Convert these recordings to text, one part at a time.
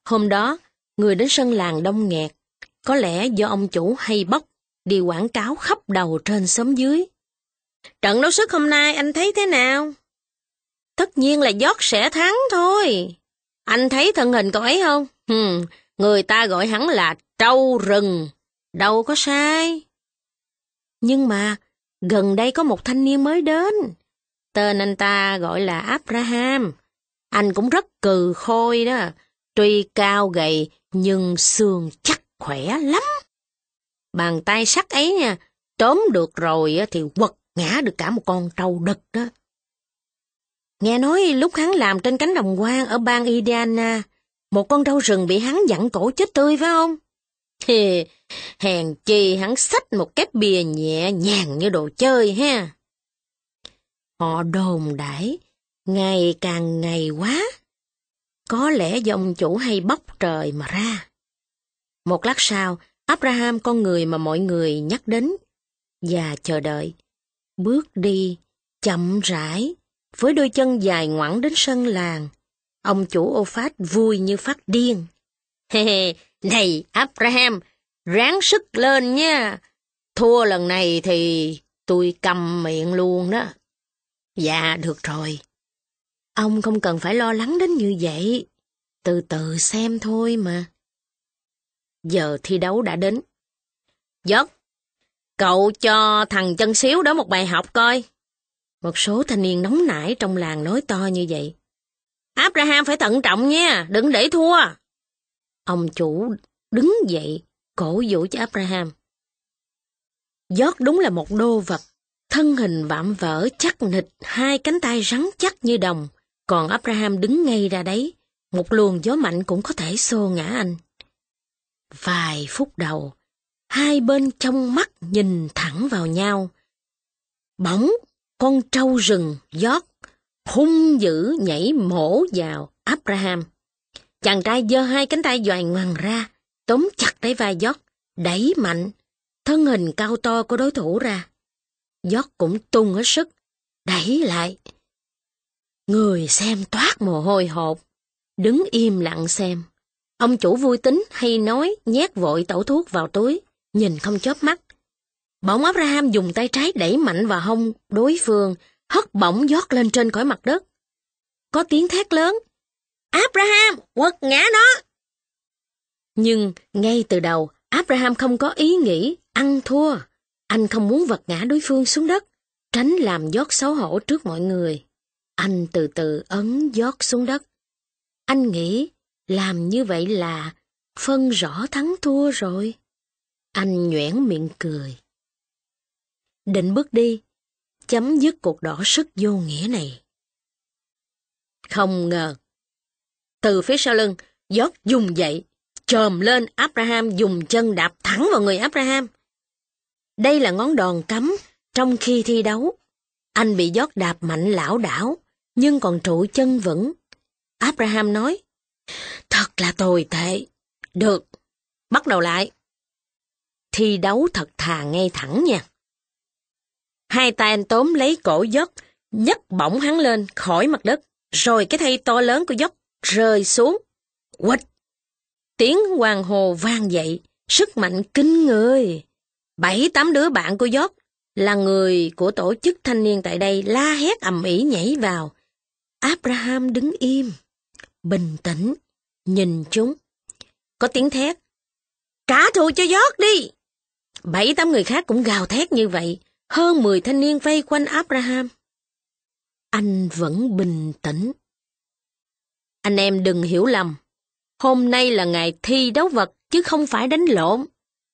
Hôm đó, người đến sân làng đông nghẹt, có lẽ do ông chủ hay bóc, đi quảng cáo khắp đầu trên xóm dưới. Trận đấu sức hôm nay anh thấy thế nào? Tất nhiên là York sẽ thắng thôi. Anh thấy thân hình cậu ấy không? Người ta gọi hắn là trâu rừng, đâu có sai. Nhưng mà, gần đây có một thanh niên mới đến. Tên anh ta gọi là Abraham. Anh cũng rất cừ khôi đó. Tuy cao gầy, nhưng xương chắc khỏe lắm. Bàn tay sắt ấy nha, tóm được rồi thì quật ngã được cả một con trâu đực đó. Nghe nói lúc hắn làm trên cánh đồng hoang ở bang Indiana, một con trâu rừng bị hắn vặn cổ chết tươi phải không? Hèn chi hắn xách một cái bìa nhẹ nhàng như đồ chơi ha. Họ đồn đãi, ngày càng ngày quá. Có lẽ do ông chủ hay bóc trời mà ra. Một lát sau, Abraham con người mà mọi người nhắc đến, và chờ đợi, bước đi, chậm rãi, với đôi chân dài ngoẵng đến sân làng. Ông chủ Ô-phát vui như phát điên. Này Abraham, ráng sức lên nha. Thua lần này thì tôi câm miệng luôn đó. Dạ, được rồi. Ông không cần phải lo lắng đến như vậy. Từ từ xem thôi mà. Giờ thi đấu đã đến. York, cậu cho thằng chân xíu đó một bài học coi. Một số thanh niên nóng nảy trong làng nói to như vậy. Abraham phải thận trọng nha, đừng để thua. Ông chủ đứng dậy, cổ vũ cho Abraham. York đúng là một đô vật, thân hình vạm vỡ chắc nịch, hai cánh tay rắn chắc như đồng, còn Abraham đứng ngay ra đấy, một luồng gió mạnh cũng có thể xô ngã anh. Vài phút đầu, hai bên trong mắt nhìn thẳng vào nhau. Bỗng, con trâu rừng York hung dữ nhảy mổ vào Abraham. Chàng trai giơ hai cánh tay doài ngoằng ra, tóm chặt lấy vai York, đẩy mạnh, thân hình cao to của đối thủ ra. York cũng tung hết sức, đẩy lại. Người xem toát mồ hôi hột, đứng im lặng xem. Ông chủ vui tính hay nói nhét vội tẩu thuốc vào túi, nhìn không chớp mắt. Bỗng Abraham dùng tay trái đẩy mạnh vào hông đối phương, hất bổng York lên trên khỏi mặt đất. Có tiếng thét lớn, Abraham, quật ngã nó! Nhưng ngay từ đầu, Abraham không có ý nghĩ ăn thua. Anh không muốn vật ngã đối phương xuống đất, tránh làm York xấu hổ trước mọi người. Anh từ từ ấn York xuống đất. Anh nghĩ làm như vậy là phân rõ thắng thua rồi. Anh nhoẻn miệng cười. Định bước đi, chấm dứt cuộc đọ sức vô nghĩa này. Không ngờ, từ phía sau lưng, York dùng dậy, chồm lên Abraham, dùng chân đạp thẳng vào người Abraham. Đây là ngón đòn cấm trong khi thi đấu. Anh bị York đạp mạnh lảo đảo, nhưng còn trụ chân vững. Abraham nói, thật là tồi tệ. Được, bắt đầu lại. Thi đấu thật thà ngay thẳng nha. Hai tay anh tóm lấy cổ York, nhấc bổng hắn lên khỏi mặt đất, rồi cái thây to lớn của York rơi xuống. Quịch! Tiếng hoan hô vang dậy, sức mạnh kinh người. 7-8 đứa bạn của York là người của tổ chức thanh niên tại đây la hét ầm ĩ nhảy vào. Abraham đứng im, bình tĩnh, nhìn chúng. Có tiếng thét, trả thù cho York đi! 7-8 người khác cũng gào thét như vậy. Hơn 10 thanh niên vây quanh Abraham. Anh vẫn bình tĩnh. Anh em đừng hiểu lầm. Hôm nay là ngày thi đấu vật chứ không phải đánh lộn.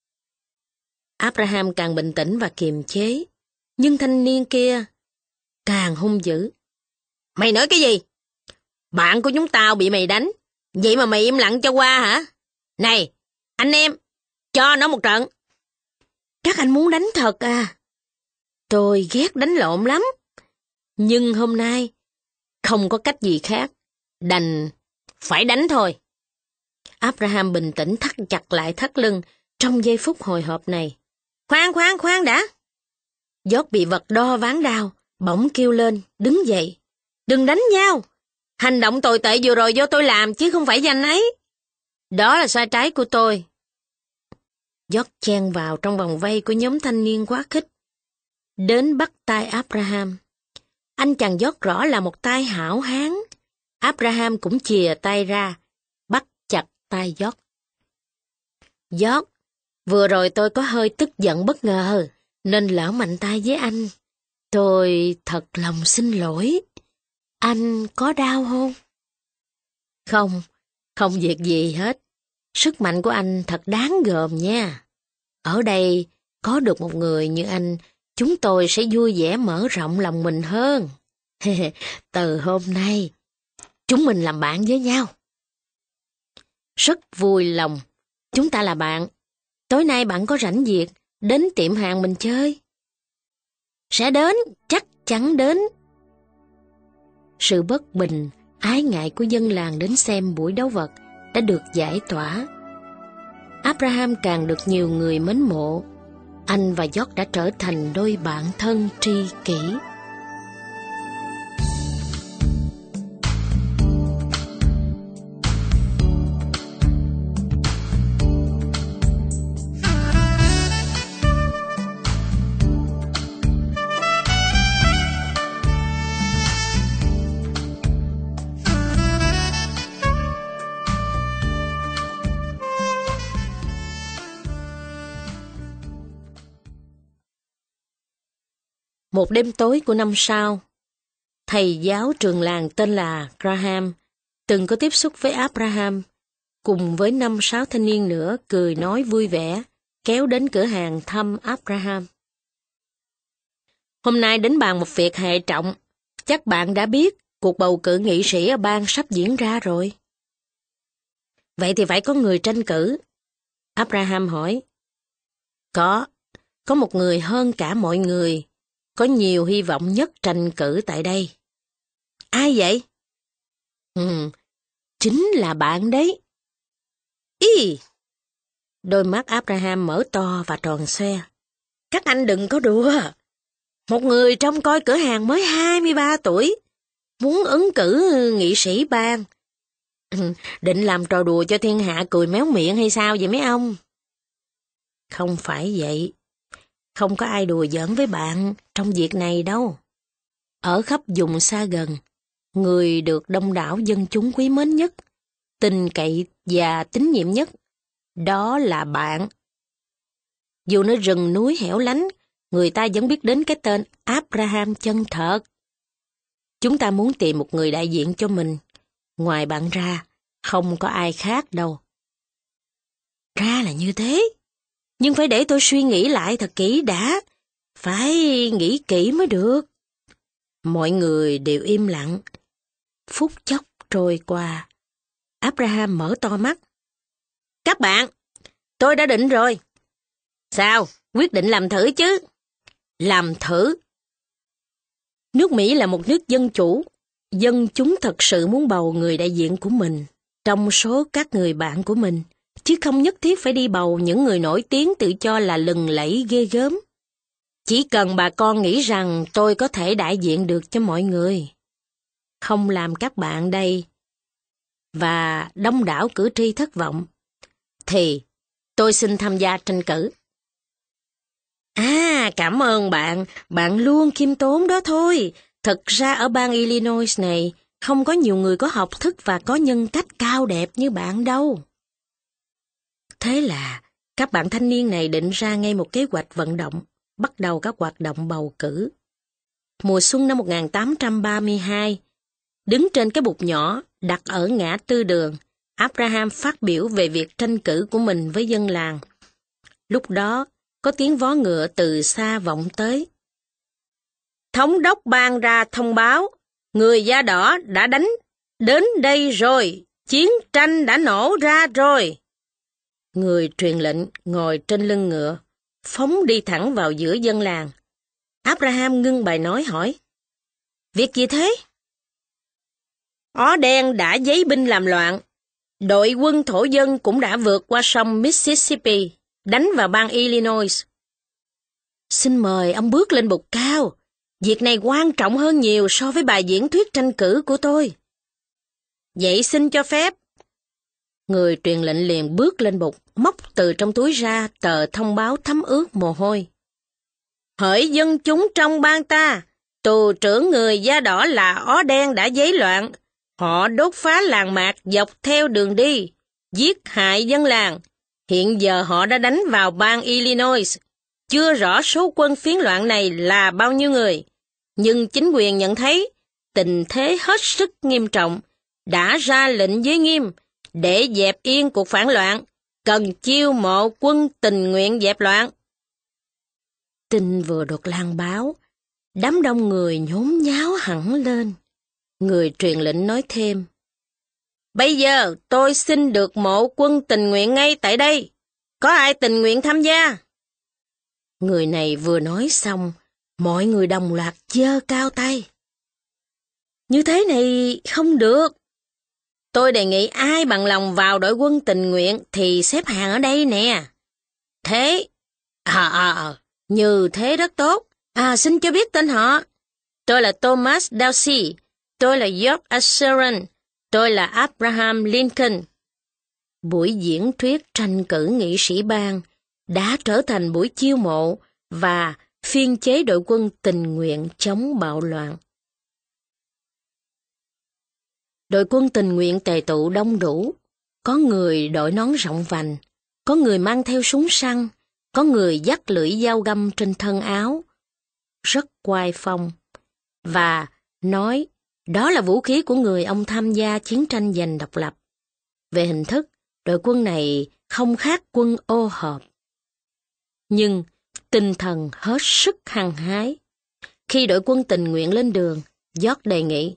Abraham càng bình tĩnh và kiềm chế. Nhưng thanh niên kia càng hung dữ. Mày nói cái gì? Bạn của chúng tao bị mày đánh. Vậy mà mày im lặng cho qua hả? Này, anh em, cho nó một trận. Các anh muốn đánh thật à? Tôi ghét đánh lộn lắm. Nhưng hôm nay, không có cách gì khác. Đành phải đánh thôi. Abraham bình tĩnh thắt chặt lại thắt lưng trong giây phút hồi hộp này. Khoan đã. York bị vật đo ván đao, bỗng kêu lên, đứng dậy. Đừng đánh nhau. Hành động tồi tệ vừa rồi do tôi làm chứ không phải do anh ấy. Đó là sai trái của tôi. George chen vào trong vòng vây của nhóm thanh niên quá khích. Đến bắt tay Abraham. Anh chàng George rõ là một tay hảo hán. Abraham cũng chìa tay ra, bắt chặt tay George. George, vừa rồi tôi có hơi tức giận bất ngờ, nên lỡ mạnh tay với anh. Tôi thật lòng xin lỗi. Anh có đau không? Không, không việc gì hết. Sức mạnh của anh thật đáng gờm nha. Ở đây có được một người như anh, chúng tôi sẽ vui vẻ mở rộng lòng mình hơn. Từ hôm nay, chúng mình làm bạn với nhau. Rất vui lòng, chúng ta là bạn. Tối nay bạn có rảnh việc, đến tiệm hàng mình chơi. Sẽ đến, chắc chắn đến. Sự bất bình, ái ngại của dân làng đến xem buổi đấu vật đã được giải tỏa. Abraham càng được nhiều người mến mộ. Anh và George đã trở thành đôi bạn thân tri kỷ. Một đêm tối của năm sau, thầy giáo trường làng tên là Graham từng có tiếp xúc với Abraham, cùng với 5-6 thanh niên nữa cười nói vui vẻ, kéo đến cửa hàng thăm Abraham. Hôm nay đến bàn một việc hệ trọng, chắc bạn đã biết cuộc bầu cử nghị sĩ ở bang sắp diễn ra rồi. Vậy thì phải có người tranh cử. Abraham hỏi. Có một người hơn cả mọi người, có nhiều hy vọng nhất tranh cử tại đây. Ai vậy? Chính là bạn đấy. Ý! Đôi mắt Abraham mở to và tròn xoe. Các anh đừng có đùa. Một người trông coi cửa hàng mới 23 tuổi, muốn ứng cử nghị sĩ bang. Định làm trò đùa cho thiên hạ cười méo miệng hay sao vậy mấy ông? Không phải vậy. Không có ai đùa giỡn với bạn trong việc này đâu. Ở khắp vùng xa gần, người được đông đảo dân chúng quý mến nhất, tin cậy và tín nhiệm nhất, đó là bạn. Dù nơi rừng núi hẻo lánh, người ta vẫn biết đến cái tên Abraham chân thật. Chúng ta muốn tìm một người đại diện cho mình. Ngoài bạn ra, không có ai khác đâu. Ra là như thế. Nhưng phải để tôi suy nghĩ lại thật kỹ đã. Phải nghĩ kỹ mới được. Mọi người đều im lặng. Phút chốc trôi qua. Abraham mở to mắt. Các bạn, tôi đã định rồi. Sao? Quyết định làm thử chứ? Làm thử. Nước Mỹ là một nước dân chủ. Dân chúng thật sự muốn bầu người đại diện của mình trong số các người bạn của mình, chứ không nhất thiết phải đi bầu những người nổi tiếng tự cho là lừng lẫy ghê gớm. Chỉ cần bà con nghĩ rằng tôi có thể đại diện được cho mọi người, không làm các bạn đây và đông đảo cử tri thất vọng, thì tôi xin tham gia tranh cử. Cảm ơn bạn, bạn luôn khiêm tốn đó thôi. Thật ra ở bang Illinois này, không có nhiều người có học thức và có nhân cách cao đẹp như bạn đâu. Thế là, các bạn thanh niên này định ra ngay một kế hoạch vận động, bắt đầu các hoạt động bầu cử. Mùa xuân năm 1832, đứng trên cái bục nhỏ đặt ở ngã tư đường, Abraham phát biểu về việc tranh cử của mình với dân làng. Lúc đó, có tiếng vó ngựa từ xa vọng tới. Thống đốc ban ra thông báo, người da đỏ đã đánh đến đây rồi, chiến tranh đã nổ ra rồi. Người truyền lệnh ngồi trên lưng ngựa, phóng đi thẳng vào giữa dân làng. Abraham ngưng bài nói hỏi, việc gì thế? Ó đen đã giấy binh làm loạn. Đội quân thổ dân cũng đã vượt qua sông Mississippi, đánh vào bang Illinois. Xin mời ông bước lên bục cao. Việc này quan trọng hơn nhiều so với bài diễn thuyết tranh cử của tôi. Vậy xin cho phép. Người truyền lệnh liền bước lên bục, móc từ trong túi ra tờ thông báo thấm ướt mồ hôi. Hỡi dân chúng trong bang ta, tù trưởng người da đỏ là ó đen đã giấy loạn. Họ đốt phá làng mạc dọc theo đường đi, giết hại dân làng. Hiện giờ họ đã đánh vào bang Illinois. Chưa rõ số quân phiến loạn này là bao nhiêu người. Nhưng chính quyền nhận thấy tình thế hết sức nghiêm trọng, đã ra lệnh giới nghiêm để dẹp yên cuộc phản loạn, cần chiêu mộ quân tình nguyện dẹp loạn. Tin vừa được lan báo, đám đông người nhốn nháo hẳn lên. Người truyền lệnh nói thêm, bây giờ tôi xin được mộ quân tình nguyện ngay tại đây. Có ai tình nguyện tham gia? Người này vừa nói xong, mọi người đồng loạt giơ cao tay. Như thế này không được. Tôi đề nghị ai bằng lòng vào đội quân tình nguyện thì xếp hàng ở đây nè. Thế, như thế rất tốt. Xin cho biết tên họ. Tôi là Thomas Dawsey. Tôi là George Asheron. Tôi là Abraham Lincoln. Buổi diễn thuyết tranh cử nghị sĩ bang đã trở thành buổi chiêu mộ và phiên chế đội quân tình nguyện chống bạo loạn. Đội quân tình nguyện tề tụ đông đủ. Có người đội nón rộng vành, có người mang theo súng săn, có người dắt lưỡi dao găm trên thân áo. Rất oai phong. Và nói đó là vũ khí của người ông tham gia chiến tranh giành độc lập. Về hình thức, đội quân này không khác quân ô hợp. Nhưng tinh thần hết sức hăng hái. Khi đội quân tình nguyện lên đường, George đề nghị,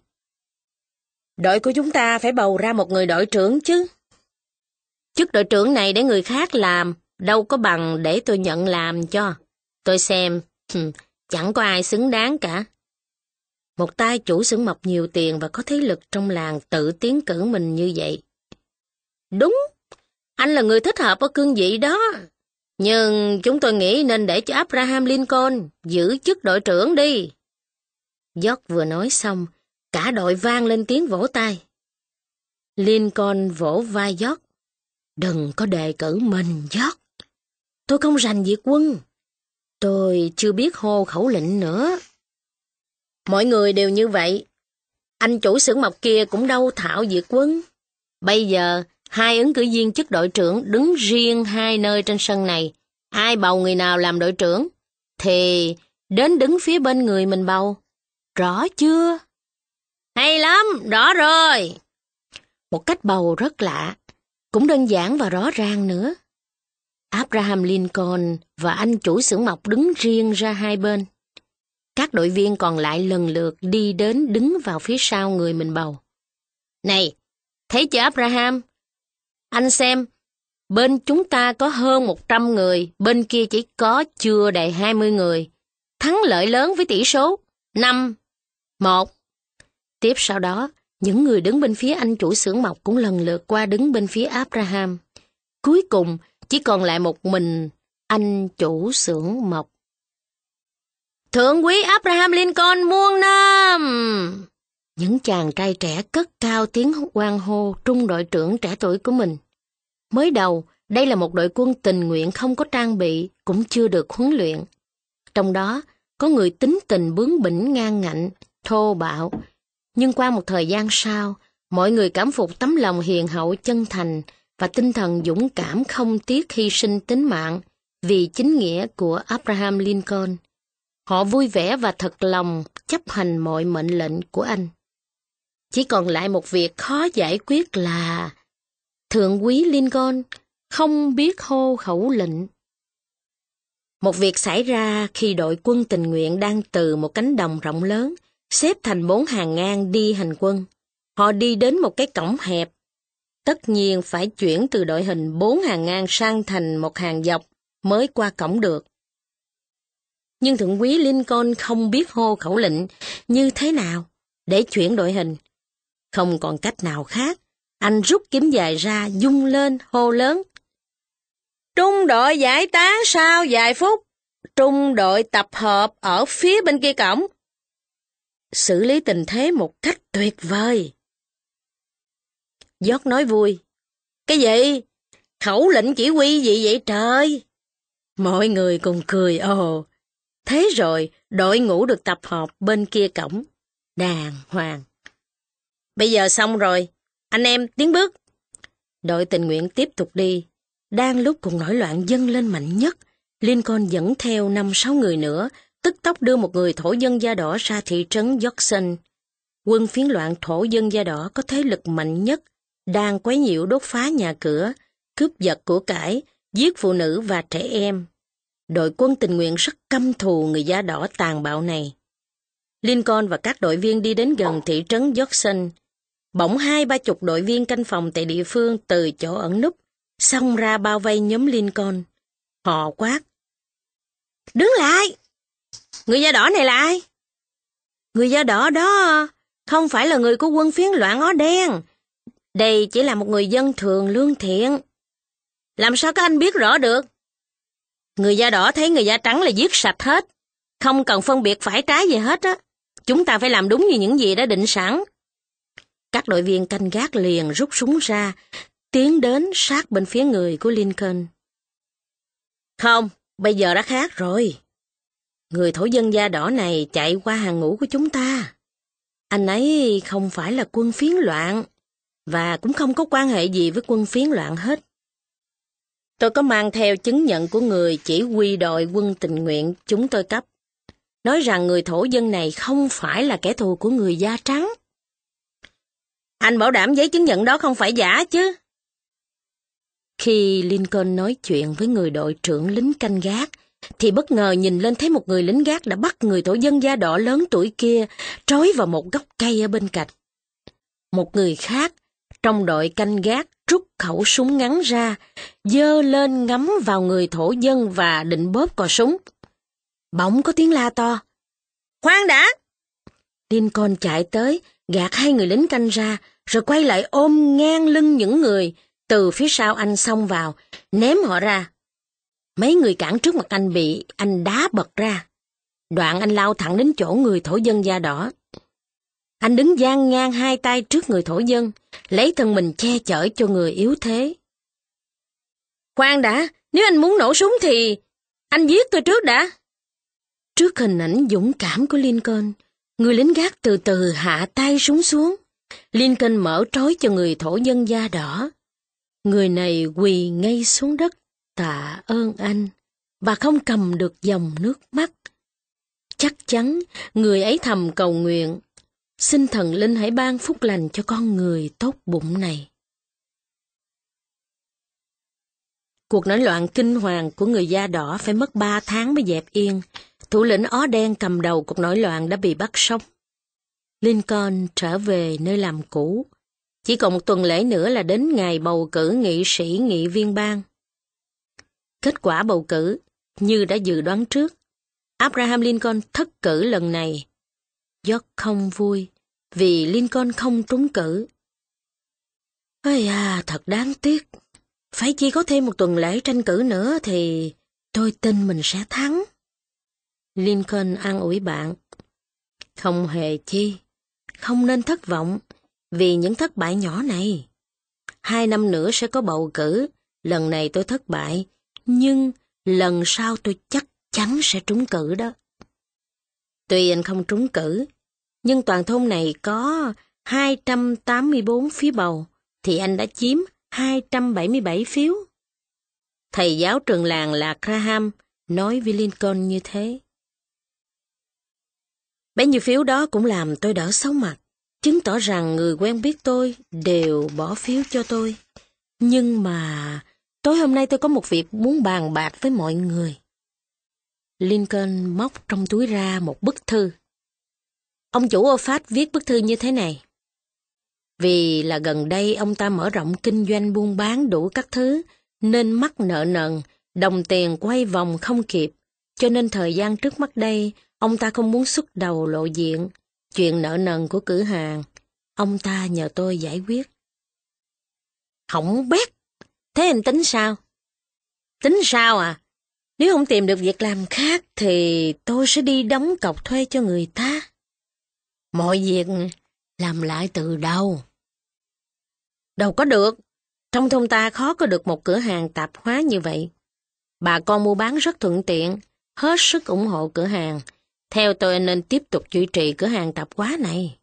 đội của chúng ta phải bầu ra một người đội trưởng chứ. Chức đội trưởng này để người khác làm, đâu có bằng để tôi nhận làm cho. Tôi xem, chẳng có ai xứng đáng cả. Một tay chủ xưởng mộc nhiều tiền và có thế lực trong làng tự tiến cử mình như vậy. Đúng, anh là người thích hợp ở cương vị đó. Nhưng chúng tôi nghĩ nên để cho Abraham Lincoln giữ chức đội trưởng đi. George vừa nói xong, cả đội vang lên tiếng vỗ tay. Lincoln vỗ vai George. Đừng có đề cử mình, George. Tôi không rành việc quân. Tôi chưa biết hô khẩu lệnh nữa. Mọi người đều như vậy. Anh chủ xưởng mộc kia cũng đâu thạo việc quân. Bây giờ, hai ứng cử viên chức đội trưởng đứng riêng hai nơi trên sân này. Ai bầu người nào làm đội trưởng, thì đến đứng phía bên người mình bầu. Rõ chưa? Hay lắm, rõ rồi. Một cách bầu rất lạ, cũng đơn giản và rõ ràng nữa. Abraham Lincoln và anh chủ xưởng mộc đứng riêng ra hai bên. Các đội viên còn lại lần lượt đi đến đứng vào phía sau người mình bầu. Này, thấy chưa Abraham? Anh xem, bên chúng ta có hơn 100 người, bên kia chỉ có chưa đầy 20 người. Thắng lợi lớn với tỷ số 5-1. Tiếp sau đó, những người đứng bên phía anh chủ xưởng mộc cũng lần lượt qua đứng bên phía Abraham. Cuối cùng, chỉ còn lại một mình anh chủ xưởng mộc. Thượng úy Abraham Lincoln muôn năm! Những chàng trai trẻ cất cao tiếng hoan hô trung đội trưởng trẻ tuổi của mình. Mới đầu, đây là một đội quân tình nguyện không có trang bị, cũng chưa được huấn luyện. Trong đó, có người tính tình bướng bỉnh ngang ngạnh, thô bạo. Nhưng qua một thời gian sau, mọi người cảm phục tấm lòng hiền hậu chân thành và tinh thần dũng cảm không tiếc hy sinh tính mạng vì chính nghĩa của Abraham Lincoln. Họ vui vẻ và thật lòng chấp hành mọi mệnh lệnh của anh. Chỉ còn lại một việc khó giải quyết là Thượng úy Lincoln không biết hô khẩu lệnh. Một việc xảy ra khi đội quân tình nguyện đang từ một cánh đồng rộng lớn, xếp thành 4 hàng ngang đi hành quân. Họ đi đến một cái cổng hẹp. Tất nhiên phải chuyển từ đội hình 4 hàng ngang sang thành một hàng dọc mới qua cổng được. Nhưng Thượng úy Lincoln không biết hô khẩu lệnh như thế nào để chuyển đội hình. Không còn cách nào khác, anh rút kiếm dài ra vung lên hô lớn. Trung đội giải tán sau vài phút, trung đội tập hợp ở phía bên kia cổng. Xử lý tình thế một cách tuyệt vời. George nói vui. Cái gì? Khẩu lệnh chỉ huy gì vậy trời? Mọi người cùng cười ồ. Thế rồi, đội ngũ được tập hợp bên kia cổng. Đàng hoàng. Bây giờ xong rồi, anh em tiến bước. Đội tình nguyện tiếp tục đi. Đang lúc cuộc nổi loạn dâng lên mạnh nhất, Lincoln dẫn theo 5-6 người nữa, tức tốc đưa một người thổ dân da đỏ ra thị trấn Jackson. Quân phiến loạn thổ dân da đỏ có thế lực mạnh nhất, đang quấy nhiễu đốt phá nhà cửa, cướp giật của cải, giết phụ nữ và trẻ em. Đội quân tình nguyện rất căm thù người da đỏ tàn bạo này. Lincoln và các đội viên đi đến gần thị trấn Jackson. Bỗng 20-30 đội viên canh phòng tại địa phương từ chỗ ẩn núp, xông ra bao vây nhóm Lincoln. Họ quát. Đứng lại! Người da đỏ này là ai? Người da đỏ đó không phải là người của quân phiến loạn áo đen. Đây chỉ là một người dân thường lương thiện. Làm sao các anh biết rõ được? Người da đỏ thấy người da trắng là giết sạch hết. Không cần phân biệt phải trái gì hết á. Chúng ta phải làm đúng như những gì đã định sẵn. Các đội viên canh gác liền rút súng ra, tiến đến sát bên phía người của Lincoln. Không, bây giờ đã khác rồi. Người thổ dân da đỏ này chạy qua hàng ngũ của chúng ta. Anh ấy không phải là quân phiến loạn, và cũng không có quan hệ gì với quân phiến loạn hết. Tôi có mang theo chứng nhận của người chỉ huy đội quân tình nguyện chúng tôi cấp, nói rằng người thổ dân này không phải là kẻ thù của người da trắng. Anh bảo đảm giấy chứng nhận đó không phải giả chứ? Khi Lincoln nói chuyện với người đội trưởng lính canh gác, thì bất ngờ nhìn lên thấy một người lính gác đã bắt người thổ dân da đỏ lớn tuổi kia trói vào một gốc cây ở bên cạnh. Một người khác trong đội canh gác rút khẩu súng ngắn ra, giơ lên ngắm vào người thổ dân và định bóp cò súng. Bỗng có tiếng la to. Khoan đã! Lincoln chạy tới, gạt 2 người lính canh ra, rồi quay lại ôm ngang lưng những người từ phía sau anh xông vào, ném họ ra. Mấy người cản trước mặt anh bị anh đá bật ra. Đoạn anh lao thẳng đến chỗ người thổ dân da đỏ. Anh đứng dang ngang 2 tay trước người thổ dân, lấy thân mình che chở cho người yếu thế. Khoan đã, nếu anh muốn nổ súng thì anh giết tôi trước đã. Trước hình ảnh dũng cảm của Lincoln, người lính gác từ từ hạ tay súng xuống. Lincoln mở trói cho người thổ dân da đỏ. Người này quỳ ngay xuống đất, tạ ơn anh, và không cầm được dòng nước mắt. Chắc chắn người ấy thầm cầu nguyện, xin thần linh hãy ban phúc lành cho con người tốt bụng này. Cuộc nổi loạn kinh hoàng của người da đỏ phải mất 3 tháng mới dẹp yên. Thủ lĩnh Ó Đen cầm đầu cuộc nổi loạn đã bị bắt sống. Lincoln trở về nơi làm cũ. Chỉ còn 1 tuần lễ nữa là đến ngày bầu cử nghị sĩ nghị viên bang. Kết quả bầu cử, như đã dự đoán trước, Abraham Lincoln thất cử lần này. George không vui, vì Lincoln không trúng cử. Ây à, thật đáng tiếc. Phải chỉ có thêm 1 tuần lễ tranh cử nữa thì tôi tin mình sẽ thắng. Lincoln an ủi bạn. Không hề chi, không nên thất vọng vì những thất bại nhỏ này. 2 năm nữa sẽ có bầu cử, lần này tôi thất bại, nhưng lần sau tôi chắc chắn sẽ trúng cử đó. Tuy anh không trúng cử, nhưng toàn thôn này có 284 phiếu bầu, thì anh đã chiếm 277 phiếu. Thầy giáo trường làng là Graham nói với Lincoln như thế. Bấy nhiêu phiếu đó cũng làm tôi đỡ xấu mặt, chứng tỏ rằng người quen biết tôi đều bỏ phiếu cho tôi. Nhưng mà tối hôm nay tôi có một việc muốn bàn bạc với mọi người. Lincoln móc trong túi ra một bức thư. Ông chủ Ofat viết bức thư như thế này. Vì là gần đây ông ta mở rộng kinh doanh buôn bán đủ các thứ, nên mắc nợ nần, đồng tiền quay vòng không kịp, cho nên thời gian trước mắt đây, ông ta không muốn xuất đầu lộ diện. Chuyện nợ nần của cửa hàng, ông ta nhờ tôi giải quyết. Hỏng bét! Thế anh tính sao? Tính sao à? Nếu không tìm được việc làm khác thì tôi sẽ đi đóng cọc thuê cho người ta. Mọi việc làm lại từ đầu. Đâu có được. Trong thôn ta khó có được một cửa hàng tạp hóa như vậy. Bà con mua bán rất thuận tiện, hết sức ủng hộ cửa hàng. Theo tôi nên tiếp tục duy trì cửa hàng tạp hóa này.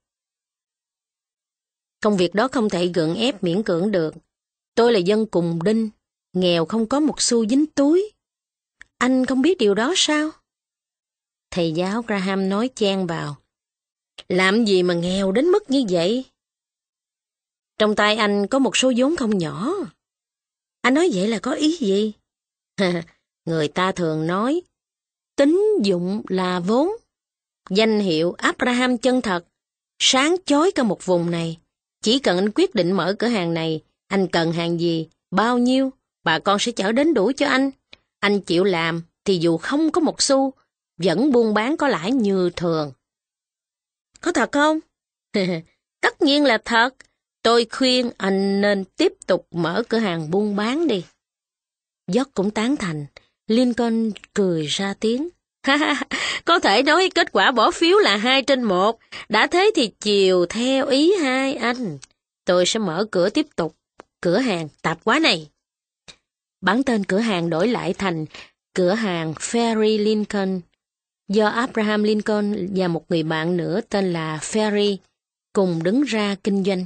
Công việc đó không thể gượng ép miễn cưỡng được. Tôi là dân cùng đinh, nghèo không có một xu dính túi. Anh không biết điều đó sao? Thầy giáo Graham nói chen vào. Làm gì mà nghèo đến mức như vậy? Trong tay anh có một số vốn không nhỏ. Anh nói vậy là có ý gì? Người ta thường nói, tín dụng là vốn. Danh hiệu Abraham chân thật, sáng chói cả một vùng này. Chỉ cần anh quyết định mở cửa hàng này, anh cần hàng gì, bao nhiêu, bà con sẽ chở đến đủ cho anh. Anh chịu làm, thì dù không có một xu, vẫn buôn bán có lãi như thường. Có thật không? Tất nhiên là thật. Tôi khuyên anh nên tiếp tục mở cửa hàng buôn bán đi. George cũng tán thành. Lincoln cười ra tiếng. Có thể nói kết quả bỏ phiếu là 2/1. Đã thế thì chiều theo ý hai anh. Tôi sẽ mở cửa tiếp tục cửa hàng tạp hóa này. Bản tên cửa hàng đổi lại thành cửa hàng Ferry Lincoln, do Abraham Lincoln và một người bạn nữa tên là Ferry cùng đứng ra kinh doanh.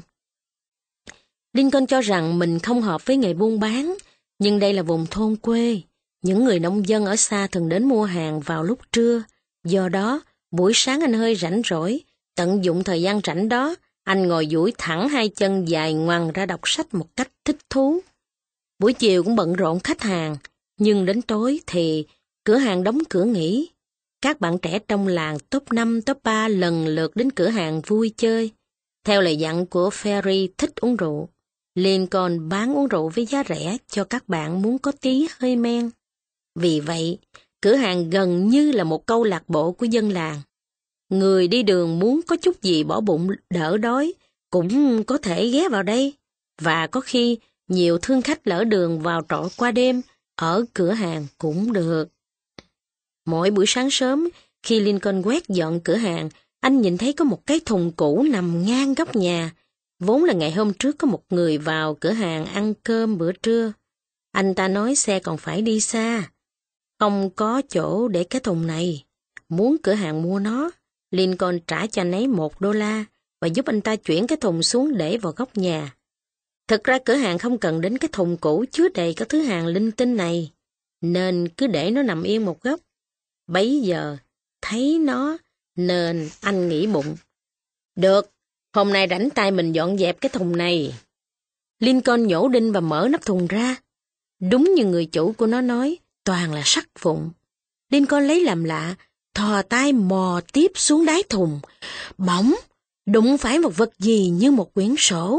Lincoln cho rằng mình không hợp với nghề buôn bán, nhưng đây là vùng thôn quê. Những người nông dân ở xa thường đến mua hàng vào lúc trưa. Do đó, buổi sáng anh hơi rảnh rỗi. Tận dụng thời gian rảnh đó, anh ngồi duỗi thẳng hai chân dài ngoằng ra đọc sách một cách thích thú. Buổi chiều cũng bận rộn khách hàng, nhưng đến tối thì cửa hàng đóng cửa nghỉ. Các bạn trẻ trong làng top 5, top 3 lần lượt đến cửa hàng vui chơi. Theo lời dặn của Ferry thích uống rượu, Lincoln bán uống rượu với giá rẻ cho các bạn muốn có tí hơi men. Vì vậy, cửa hàng gần như là một câu lạc bộ của dân làng. Người đi đường muốn có chút gì bỏ bụng đỡ đói cũng có thể ghé vào đây. Và có khi nhiều thương khách lỡ đường vào trọ qua đêm ở cửa hàng cũng được. Mỗi buổi sáng sớm, khi Lincoln quét dọn cửa hàng, anh nhìn thấy có một cái thùng cũ nằm ngang góc nhà. Vốn là ngày hôm trước có một người vào cửa hàng ăn cơm bữa trưa. Anh ta nói xe còn phải đi xa. Không có chỗ để cái thùng này. Muốn cửa hàng mua nó, Lincoln trả cho anh ấy $1 và giúp anh ta chuyển cái thùng xuống để vào góc nhà. Thực ra cửa hàng không cần đến cái thùng cũ chứa đầy các thứ hàng linh tinh này, nên cứ để nó nằm yên một góc. Bấy giờ, thấy nó, nên anh nghĩ bụng. Được, hôm nay rảnh tay mình dọn dẹp cái thùng này. Lincoln nhổ đinh và mở nắp thùng ra. Đúng như người chủ của nó nói, toàn là sắt vụn. Lincoln lấy làm lạ, thò tay mò tiếp xuống đáy thùng. Bỗng, đụng phải một vật gì như một quyển sổ.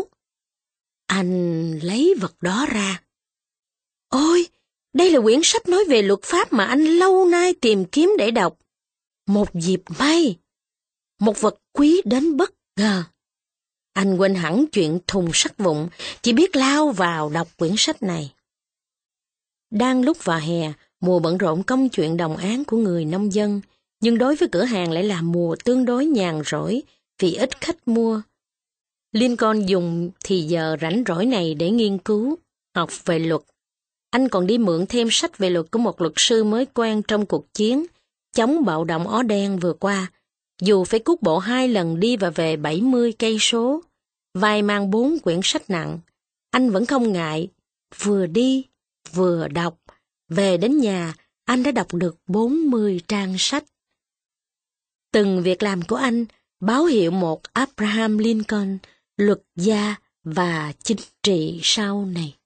Anh lấy vật đó ra. Ôi, đây là quyển sách nói về luật pháp mà anh lâu nay tìm kiếm để đọc. Một dịp may, một vật quý đến bất ngờ. Anh quên hẳn chuyện thùng sắt vụn, chỉ biết lao vào đọc quyển sách này. Đang lúc vào hè, mùa bận rộn công chuyện đồng áng của người nông dân, nhưng đối với cửa hàng lại là mùa tương đối nhàn rỗi vì ít khách mua. Lincoln dùng thì giờ rảnh rỗi này để nghiên cứu, học về luật. Anh còn đi mượn thêm sách về luật của một luật sư mới quen trong cuộc chiến chống bạo động Ó Đen vừa qua. Dù phải cuốc bộ 2 lần đi và về 70 cây số, vai mang 4 quyển sách nặng, anh vẫn không ngại, vừa đi, vừa đọc. Về đến nhà, anh đã đọc được 40 trang sách. Từng việc làm của anh báo hiệu một Abraham Lincoln, luật gia và chính trị sau này.